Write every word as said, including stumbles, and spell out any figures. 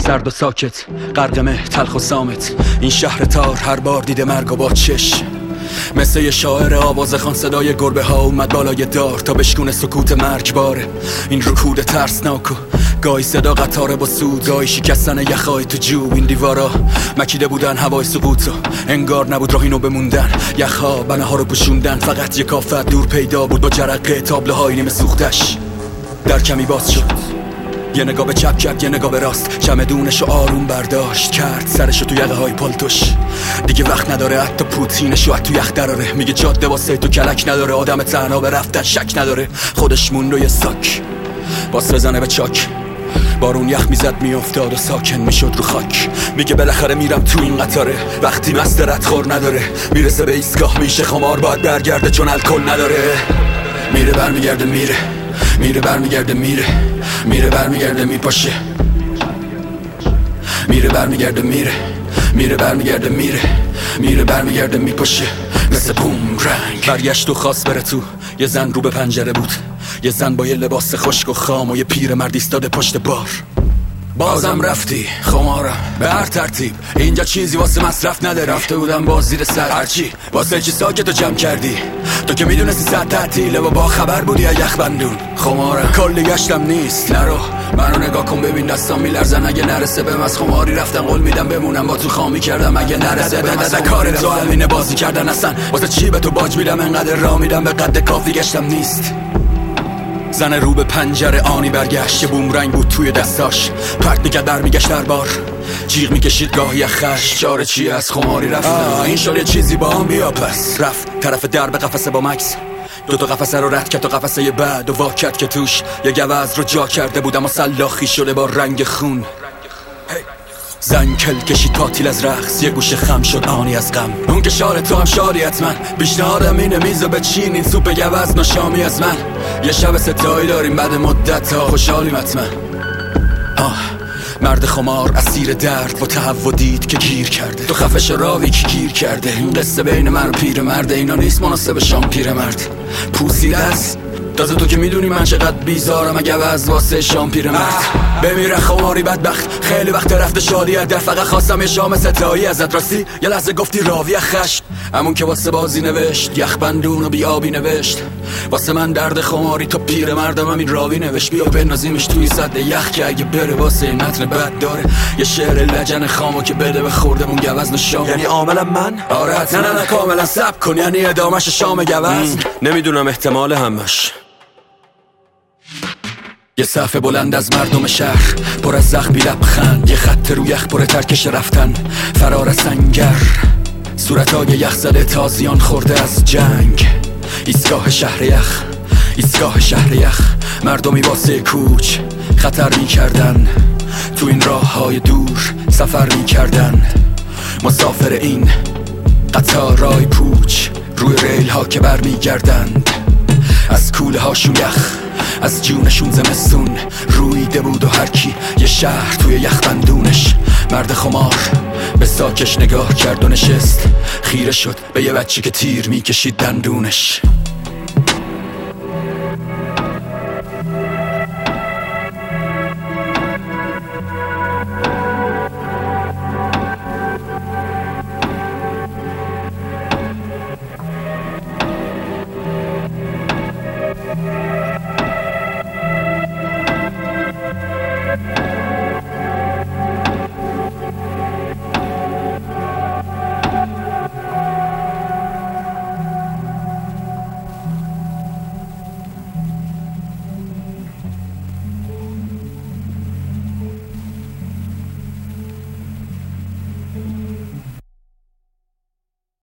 سرد و ساکت، قرقمه تلخ و سامت. این شهر تار هر بار دیده مرگ و با چش، مثل یه شاعر آواز خان صدای گربه ها اومد بالای دار تا بشکونه سکوت مرگباره. این رکود ترسناک و گاهی صدا قطاره با سود، گاهی شکستن یخای تو جوب. این دیوارا مکیده بودن هوای سقوط و انگار نبود راهینو بموندن. یخها بنه ها رو پوشوندن، فقط یک آفت دور پیدا بود با جرقه تابلوهای نیمه سوختش. در کمی باز شد، یه نگاه به چپ کرد، یه نگاه به راست، چمدونشو آروم برداشت کرد، سرشو تو یقه های پالتوش. دیگه وقت نداره حتی پوتینشو تو یخ دراره. میگه جاده واسه تو کلک نداره، آدم تنها به رفتن شک نداره. خودش موند و یه ساک باس بزنه به چاک، بارون یخ میزد میافتاد و ساکن میشد رو خاک. میگه بالاخره میرم تو این قطاره، وقتی مست ردخور نداره. میرسه به ایستگاه میشه خمار، باید برگرده چون الکل نداره. میره برمیگرده میره، میره برمیگرده میره، میره برمیگرده میپاشه. میره برمیگرده میره، میره برمیگرده میره، میره برمیگرده میپاشه. مثل بومرنگ برگشت و خواست بره تو. یه زن رو به پنجره بود، یه زن با یه لباس خشک و خام و یه پیر مرد ایستاده پشت بار. بازم رفتی خمارم به هر ترتیب، اینجا چیزی واسه مصرف نداره. رفته بودم باز زیر سر هرچی واسه چی ساکتو جمع کردی. تو که میدونستی ساعت تعطیله و با خبر بودی از یخ بندون. خمارم کلی گشتم نیست، نرو منو نگاه کن ببین دستام میلرزن. اگه نرسه بهم از خماری رفتم قول میدم بمونم با تو خامی کردم. اگه نرسه بهم از کار تو همینه بازی کردن اصلا. واسه چی به تو باج میدم انقدر راه میدم به قد کافی گشتم نیست. زن رو به پنجره آنی برگشت، یه بومرنگ بود توی دستاش، پرت میکرد برمیگشت در بار. جیغ میکشید گاهی خش، چاره چیه از خماری رفتم. این شد یه چیزی با هم بیا پس. رفت طرف در به قفسه با مکس، دو تا قفسه رو رد کرد و قفسه بعد و واکت که توش یه گوز رو جا کرده بودم و سلاخی شده با رنگ خون. زن کل کشید پاتیل از رقص، یه گوشه خم شد آنی از غم. اون که شار تو هم شاری حتما، پیشنهادم اینه میزو بچین این سوپ گوز نشامی از من. یه شب ستایی داریم بعد مدت ها، خوشحالیم حتما. آه مرد خمار اسیر درد و تهوع دید که گیر کرده. تو خفش راوی که گیر کرده. این قصه بین من و پیر مرده، اینا نیست مناسب شام پیر مرد. پوسیده است تازه تو که میدونی من چقدر بیزارم اگه از واسه شام پیر مرد. بمیره خماری بدبخت، خیلی وقت رفته شادیت در. فقط خواستم یه شام ستایی ازت، راستی یه لحظه گفتی راوی خشت. همون که واسه بازی نوشت یخ بندون و بیابی نوشت، واسه من درد خماری تو پیر مردم همین راوی نوشت. بیا بنازیمش توی صد یخ که اگه بره واسه متن بد داره. یه شعر لجن خامو که بده به خوردمون گوز نشام. یعنی عاملا من؟ آره نه نه نه کاملا سب کن، یعنی ادامش شام گوز. نمیدونم احتمال همش. یه صفحه بلند از مردم شهر پر از زخمی لبخند، یه خط رو یخ پر ترکش رفتن فرار سنگر. صورتای یخ زده تازیان خورده از جنگ. ایستگاه شهر یخ، ایستگاه شهر یخ. مردمی واسه کوچ خطر می کردن، تو این راه های دور سفر می کردن. مسافر این قطارای پوچ روی ریل ها که بر می گردند. از کوله هاشون یخ، از جونشون زمستون رویده بود و هرکی یه شهر توی یخ بندونش. مرد خمار به ساکش نگاه کرد و نشست، خیره شد به یه بچه که تیر میکشید دندونش.